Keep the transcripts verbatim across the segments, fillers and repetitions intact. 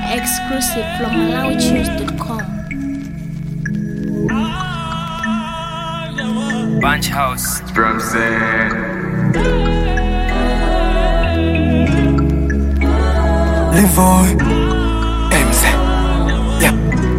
Exclusive from malawi tunes dot com. Bunch House Drum set. Levoy M Z. Yeah.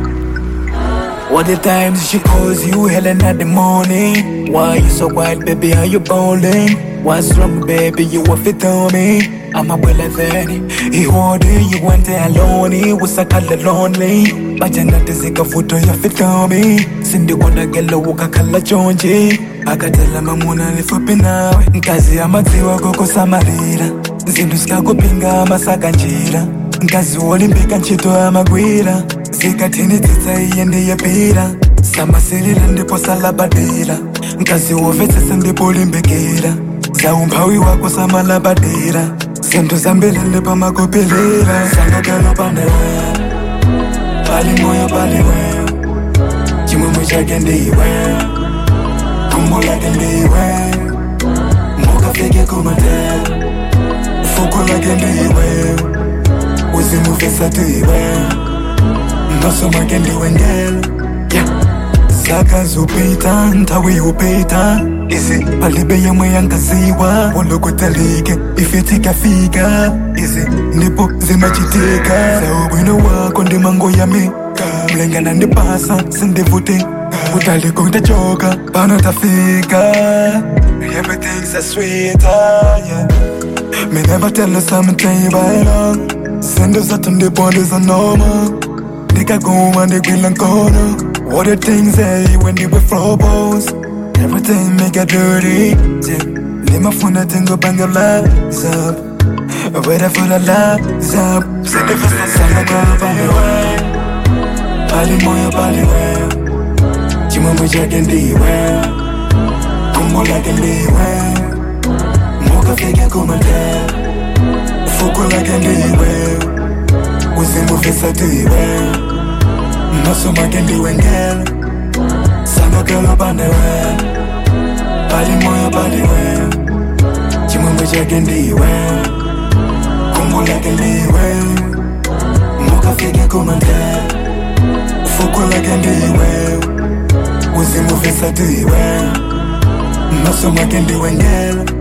What the times she calls you Helen at the morning? Why you so quiet, baby? Are you bowling? What's wrong, baby? You want to tell me? I'm a well then. He ordered you went there alone. He was a color lonely. But you're not a photo you fit tell me. Cindy wanna get low, walk a color chonji. I got tell him I'm on a flip now. Nkazi amaziwa koko samarira. Zinduska kupinga masakanjira. Nkazi olimpika nchito amagwira. Zikatini tita iyende yapira. Samasilila ndipo salabadira. Nkazi wofetesa ndipo olimpikira. Zaumpawi wako samalabadira. Sendo zambelele pa makopelera. Sanga galo pandewe Pali moyo pali we Chimwemwe chake ndiwe Kumbo lake ndiwe Moka feke kumate Fuko lake ndiwe Uzimu fesa tiwe Maso make ndiwe ngel Yeah Saka zupita, ntawi upita Izi, palibe yemwe yangaziwa Wolo talike, ifetika fika Izi, nipo zimachitika Sao bwino wako ndi mango ya mika Mlengana ndi pasa, sindi vuti Utaliko utachoka, pano tafika Everything's a sweeter, yeah Me never tell us something by long Sendo zato ndi bonders are normal Nika goma ndi gwila nkono What the things say when they were flowballs Everything make it dirty Lima funa tingo bang your lights up Wait for the lights up Send the first song girl bang away Pali moyo pali we Chimwemwe chake ndiwe Kumbo lake ndiwe Moka feke kumate Fuko lake ndiwe Uzimu fesa tiwe Maso make ndiwe ngel Sanga galo pandewe Pali moyo pali we Chimwemwe chake ndiwe Kumbo lake ndiwe Moka feke kumate Fuko lake ndiwe Uzimu fesa tiwe Maso make ndiwe ngel